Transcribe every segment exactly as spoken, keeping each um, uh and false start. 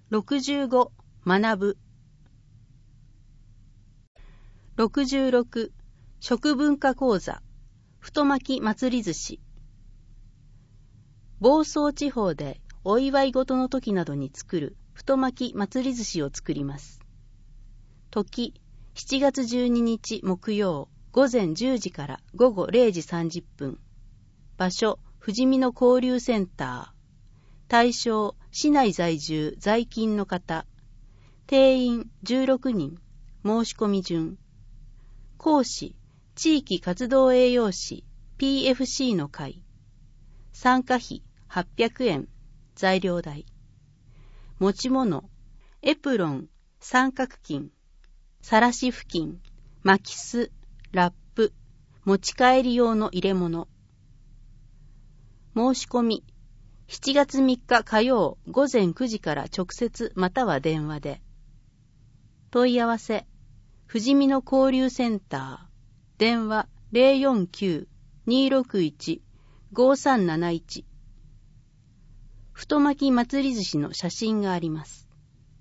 ろくじゅうご学ぶ。ろくじゅうろく食文化講座太巻き祭り寿司。房総地方でお祝い事の時などに作る太巻き祭り寿司を作ります。時しちがつじゅうににち木曜午前じゅうじから午後れいじさんじゅっぷん。場所ふじみの交流センター。対象市内在住在勤の方。定員じゅうろくにん。申し込み順。講師地域活動栄養士 ピーエフシー の会。参加費はっぴゃくえん。材料代。持ち物エプロン、三角巾、さらし布巾、巻きす、ラップ、持ち帰り用の入れ物。申し込みしちがつみっか火曜午前くじから直接または電話で。問い合わせふじみの交流センター。電話 ゼロよんきゅう にーろくいち ごさんなないち。太巻き祭り寿司の写真があります。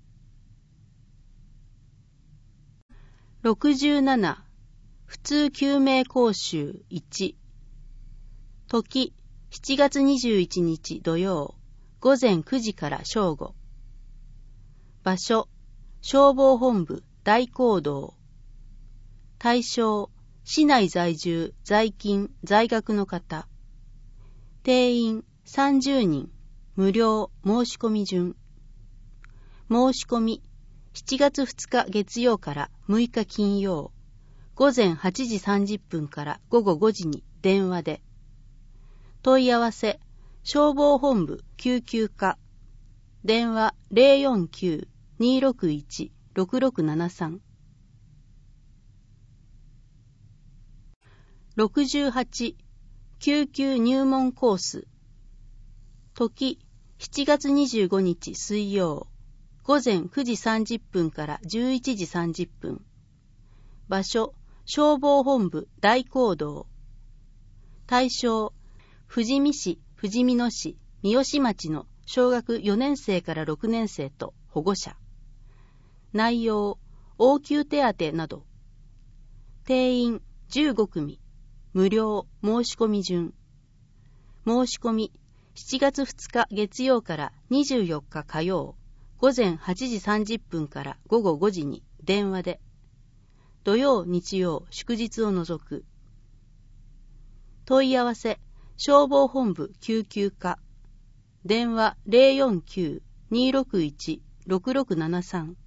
ろくじゅうなな普通救命講習いち。時しちがつにじゅういちにち土曜午前くじから正午。場所消防本部大講堂。対象市内在住在勤在学の方。定員さんじゅうにん。無料申し込み順。申し込みしちがつふつか月曜からむいか金曜午前はちじさんじゅっぷんから午後ごじに電話で。問い合わせ消防本部救急課。電話 ゼロよんきゅう にーろくいち ろくろくななさん。ろくじゅうはち救急入門コース。時しちがつにじゅうごにち水曜午前くじさんじゅっぷんからじゅういちじさんじゅっぷん。場所消防本部大講堂。対象富士見市富士見野市三好町の小学よねんせいからろくねんせいと保護者。内容応急手当など。定員じゅうごくみ。無料申し込み順。申し込みしちがつふつか月曜からにじゅうよっか火曜午前はちじさんじゅっぷんから午後ごじに電話で。土曜日曜祝日を除く。問い合わせ消防本部救急課。電話 ゼロよんきゅう にーろくいち ろくろくななさん。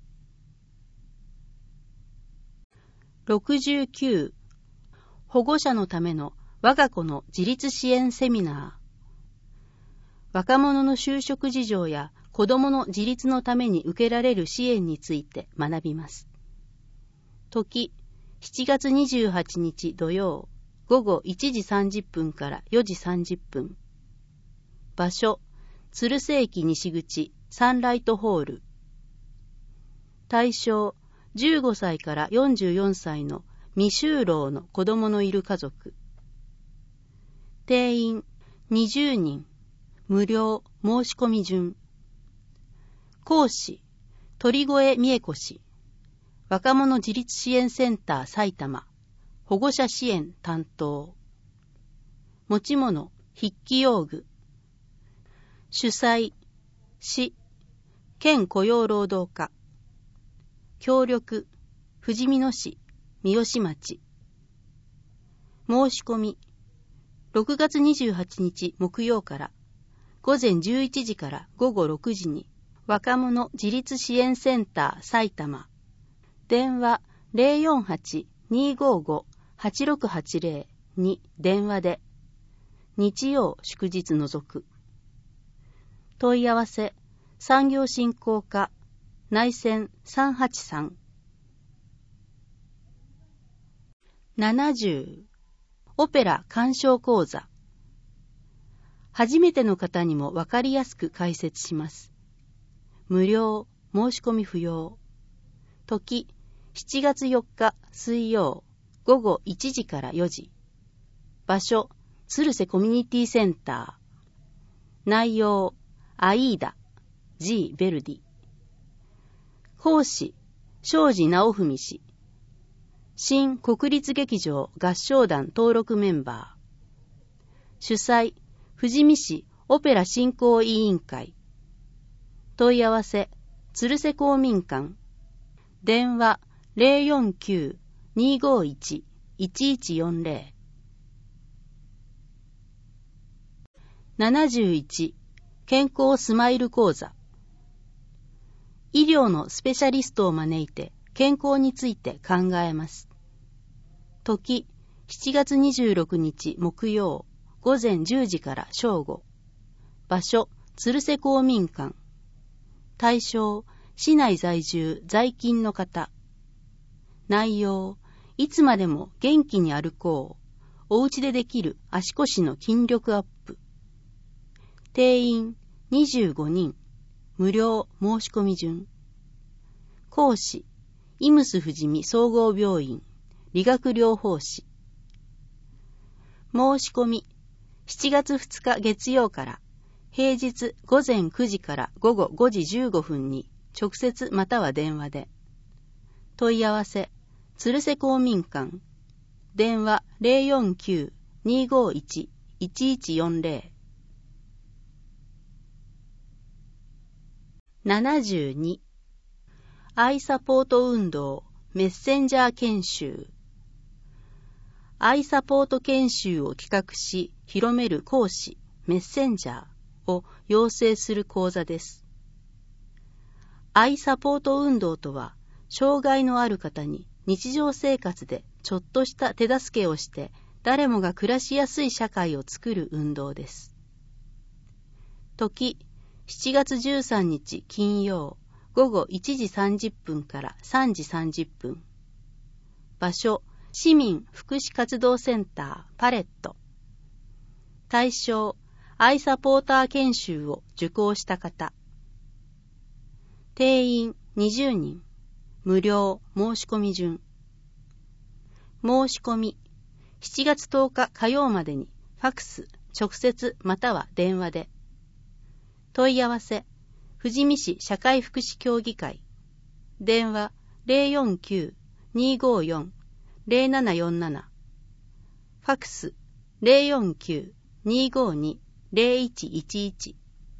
ろくじゅうきゅう保護者のための我が子の自立支援セミナー。若者の就職事情や子どもの自立のために受けられる支援について学びます。時しちがつにじゅうはちにち土曜午後いちじさんじゅっぷんからよじさんじゅっぷん。場所鶴瀬駅西口サンライトホール。対象じゅうごさいからよんじゅうよんさいの未就労の子どものいる家族。定員にじゅうにん。無料申し込み順。講師鳥越美恵子氏。若者自立支援センター埼玉保護者支援担当。持ち物筆記用具。主催市県雇用労働課。協力富士見野市三好町。申し込みろくがつにじゅうはちにち木曜から午前じゅういちじから午後ろくじに若者自立支援センター埼玉。電話 ゼロよんはち にーごーご はちろくはちぜろ に電話で。日曜祝日除く。問い合わせ産業振興課内線さんはちさん。ななじゅうオペラ鑑賞講座。初めての方にも分かりやすく解説します。無料申し込み不要。時しちがつよっか水曜午後いちじからよじ。場所鶴瀬コミュニティセンター。内容アイーダ G ヴェルディ。 講師、庄司直文氏。新国立劇場合唱団登録メンバー。主催、富士見市オペラ振興委員会。問い合わせ、鶴瀬公民館。電話 ゼロよんきゅう にーごーいち いちいちよんゼロ。ななじゅういち健康スマイル講座。医療のスペシャリストを招いて健康について考えます。時、しちがつにじゅうろくにち木曜、午前じゅうじから正午。場所、鶴瀬公民館。対象、市内在住在勤の方。内容、いつまでも元気に歩こう。お家でできる足腰の筋力アップ。定員にじゅうごにん。無料申し込み順。講師、イムス富士見総合病院理学療法士。申し込み、しちがつふつか月曜から平日午前くじから午後ごじじゅうごふんに直接または電話で。問い合わせ、鶴瀬公民館。電話 ゼロよんきゅう にーごーいち いちいちよんゼロ。ななじゅうにアイサポート運動メッセンジャー研修。アイサポート研修を企画し広める講師メッセンジャーを養成する講座です。アイサポート運動とは、障害のある方に日常生活でちょっとした手助けをして誰もが暮らしやすい社会を作る運動です。時、しちがつじゅうさんにち金曜、午後いちじさんじゅっぷんからさんじさんじゅっぷん。場所、市民福祉活動センターパレット。対象、アイサポーター研修を受講した方。定員にじゅうにん。無料申し込み順。申し込み、しちがつとおか火曜までにファクス、直接または電話で。問い合わせ、富士見市社会福祉協議会。電話 ゼロよんきゅう にーごーよん ゼロななよんなな。ファクス ゼロよんきゅう にーごーに ゼロいちいちいち。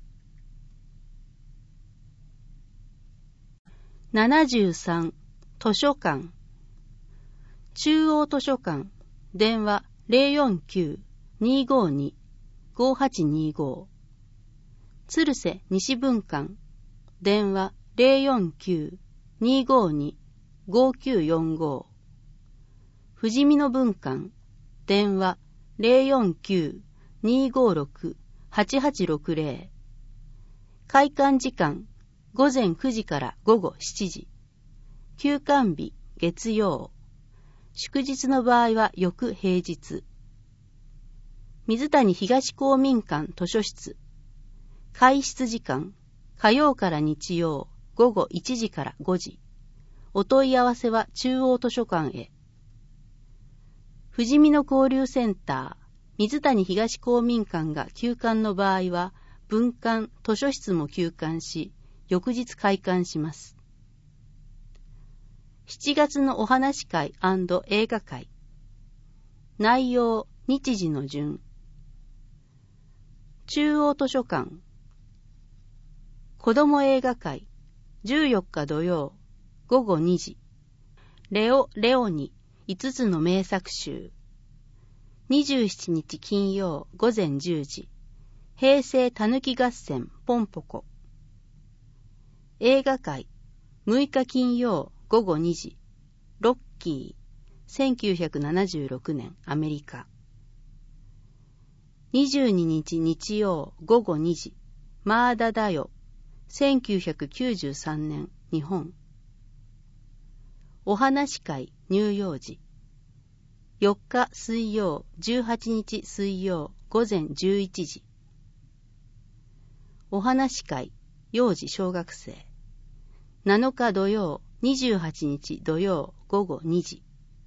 ななじゅうさん図書館。中央図書館。電話 ゼロよんきゅう にーごーに ごーはちにーごー。鶴瀬西分館。電話 ゼロよんきゅう にーごーに ごーきゅうよんごー。富士見の分館。電話 ゼロよんきゅう にーごーろく はちはちろくゼロ。開館時間午前くじから午後しちじ。休館日月曜。祝日の場合は翌平日。水谷東公民館図書室。開室時間火曜から日曜午後いちじからごじ。お問い合わせは中央図書館へ。富士見の交流センター水谷東公民館が休館の場合は分館図書室も休館し、翌日開館します。しちがつのお話会&映画会。内容、日時の順。中央図書館。子ども映画会。じゅうよっか土曜、午後にじ。レオ・レオニ、いつつの名作集。にじゅうしちにち金曜、午前じゅうじ。平成たぬき合戦、ポンポコ。映画会。むいか金曜、午後にじ。ロッキー。せんきゅうひゃくななじゅうろくねん、アメリカ。にじゅうににち日曜、午後にじ。マーダだよ。せんきゅうひゃくきゅうじゅうさんねん、日本。お話会、乳幼児。よっか水曜、じゅうはちにち水曜、午前じゅういちじ。お話会、幼児小学生。なのか土曜、にじゅうはちにち土曜、午後にじ。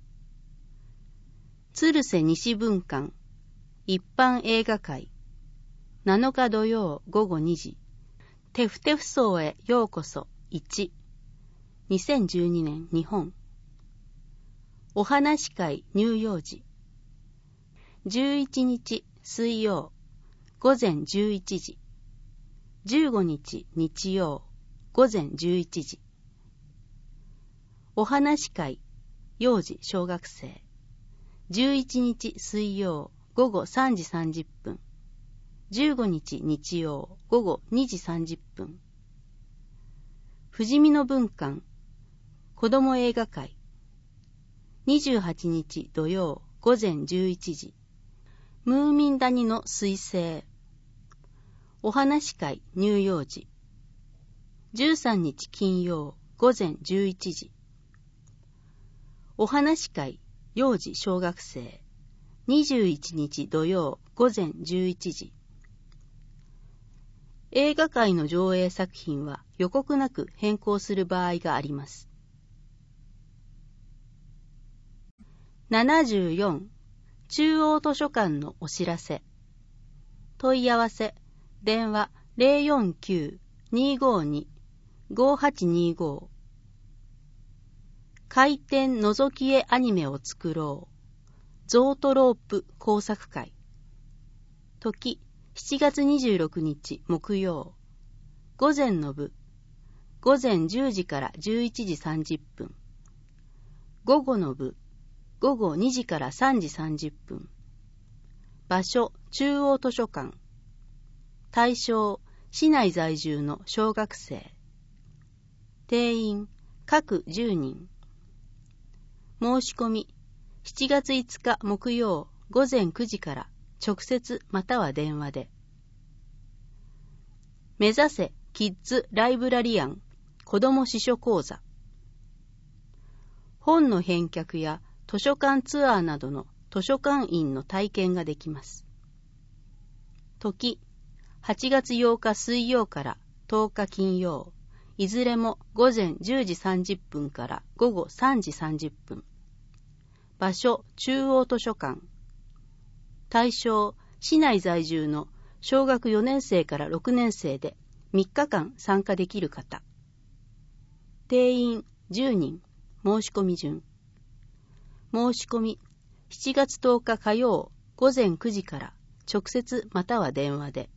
鶴瀬西分館、一般映画会。なのか土曜、午後にじ。テフテフ荘へようこそ、いち。 にせんじゅうにねん日本。お話会乳幼児。じゅういちにち水曜午前じゅういちじ。じゅうごにち日曜午前じゅういちじ。お話会幼児小学生。じゅういちにち水曜午後さんじさんじゅっぷん。じゅうごにち日曜午後にじさんじゅっぷん。ふじみの文館子ども映画会。にじゅうはちにち土曜午前じゅういちじ。ムーミン谷の彗星。お話会乳幼児。じゅうさんにち金曜午前じゅういちじ。お話会幼児小学生。にじゅういちにち土曜午前じゅういちじ。映画界の上映作品は予告なく変更する場合があります。ななじゅうよん中央図書館のお知らせ。問い合わせ電話 ゼロよんきゅう にーごーに ごーはちにーごー。回転覗き絵アニメを作ろう。ゾートロープ工作会。時しちがつにじゅうろくにち木曜。午前の部。午前じゅうじからじゅういちじさんじゅっぷん。午後の部。午後にじからさんじさんじゅっぷん。場所中央図書館。対象市内在住の小学生。定員各じゅうにん。申し込みしちがついつか木曜午前くじから直接または電話で。目指せキッズライブラリアン子ども司書講座。本の返却や図書館ツアーなどの図書館員の体験ができます。時はちがつようか水曜からとおか金曜。いずれも午前じゅうじさんじゅっぷんから午後さんじさんじゅっぷん。場所中央図書館。対象市内在住の小学よねんせいからろくねんせいでみっかかん参加できる方。定員じゅうにん。申し込み順。申し込みしちがつとおか火曜午前くじから直接または電話で。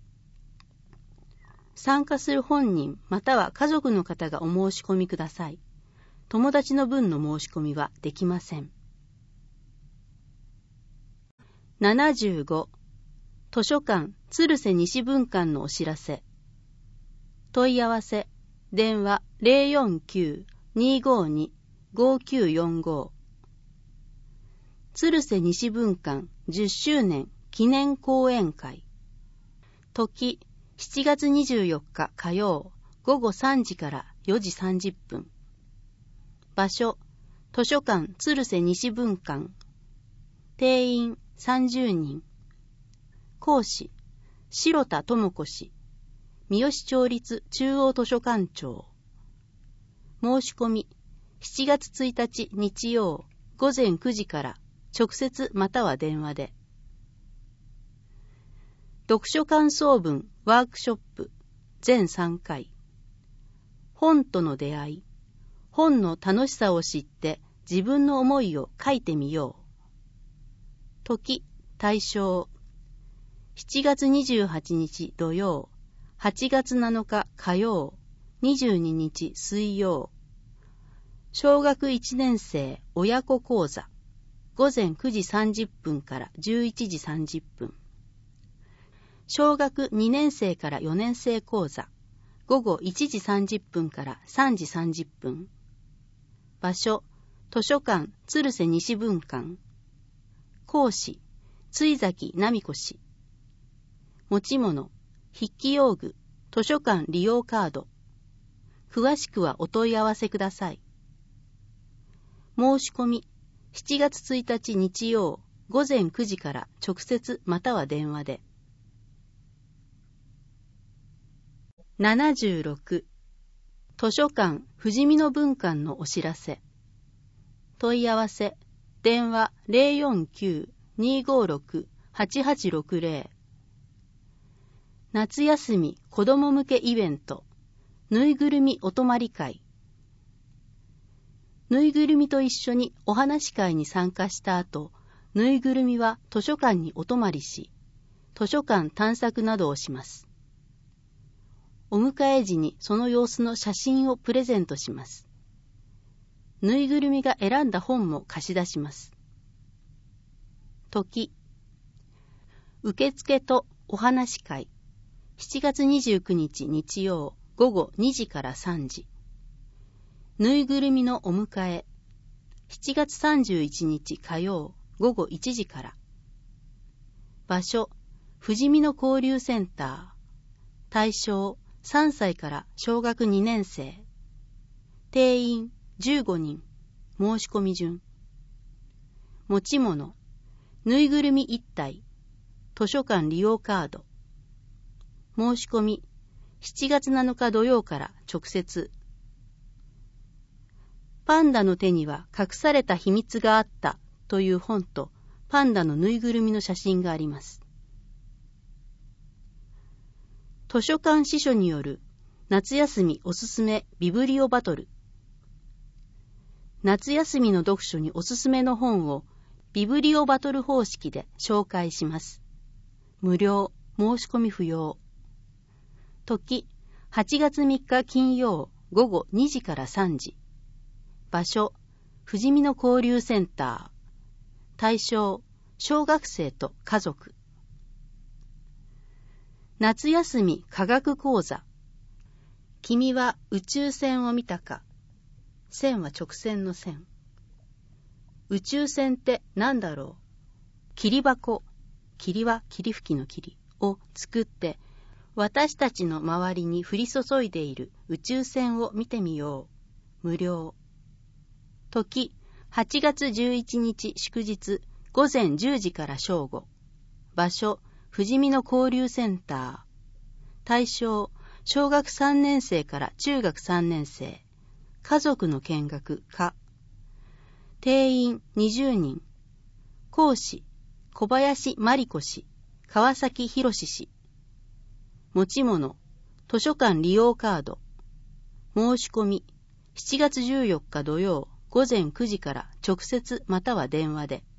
参加する本人または家族の方がお申し込みください。友達の分の申し込みはできません。ななじゅうご図書館鶴瀬西分館のお知らせ。問い合わせ電話 ゼロよんきゅう にーごーに ごーきゅうよんごー。鶴瀬西分館じゅっしゅうねん記念講演会。時しちがつにじゅうよっか火曜午後さんじからよじさんじゅっぷん。場所図書館鶴瀬西分館。定員さんじゅうにん。講師白田智子氏。三好町立中央図書館長。申し込みしちがつついたち日曜午前くじから直接または電話で。読書感想文ワークショップ全さんかい。本との出会い。本の楽しさを知って自分の思いを書いてみよう。時対象しちがつにじゅうはちにち土曜、はちがつなのか火曜、にじゅうににち水曜。小学いちねんせい親子講座。午前くじさんじゅっぷんからじゅういちじさんじゅっぷん。小学にねんせいからよねんせい講座。午後いちじさんじゅっぷんからさんじさんじゅっぷん。場所図書館鶴瀬西分館。講師津崎奈美子氏。持ち物筆記用具図書館利用カード。詳しくはお問い合わせください。申し込みしちがつついたち日曜午前くじから直接または電話で。ななじゅうろく図書館ふじみの分館のお知らせ。問い合わせ電話 ゼロよんきゅう にーごーろく はちはちろくゼロ。夏休み子ども向けイベントぬいぐるみお泊まり会。 ぬいぐるみと一緒にお話し会に参加した後、ぬいぐるみは図書館にお泊まりし、図書館探索などをします。お迎え時にその様子の写真をプレゼントします。ぬいぐるみが選んだ本も貸し出します。時、受付とお話し会、しちがつにじゅうくにち日曜午後にじからさんじ。ぬいぐるみのお迎え、しちがつさんじゅういちにち火曜午後いちじから。場所、富士見の交流センター。対象、さんさいから小学にねんせい。定員、じゅうごにん。申し込み順。持ち物、ぬいぐるみいったい。図書館利用カード。申し込み、しちがつなのか土曜から直接。パンダの手には隠された秘密があったという本とパンダのぬいぐるみの写真があります。図書館司書による夏休みおすすめビブリオバトル。夏休みの読書におすすめの本をビブリオバトル方式で紹介します。無料、申し込み不要。時、はちがつみっか金曜午後にじからさんじ。場所、富士見の交流センター。対象、小学生と家族。夏休み科学講座。君は宇宙船を見たか。線は直線の線。宇宙船って何だろう。霧箱、霧は霧吹きの霧を作って私たちの周りに降り注いでいる宇宙船を見てみよう。無料。時、はちがつじゅういちにち祝日午前じゅうじから正午。場所、富士見の交流センター。対象、小学さんねんせいから中学さんねんせい。家族の見学か。定員にじゅうにん。講師、小林真理子氏、川崎博氏。持ち物、図書館利用カード。申し込み、しちがつじゅうよっか土曜午前くじから直接または電話で。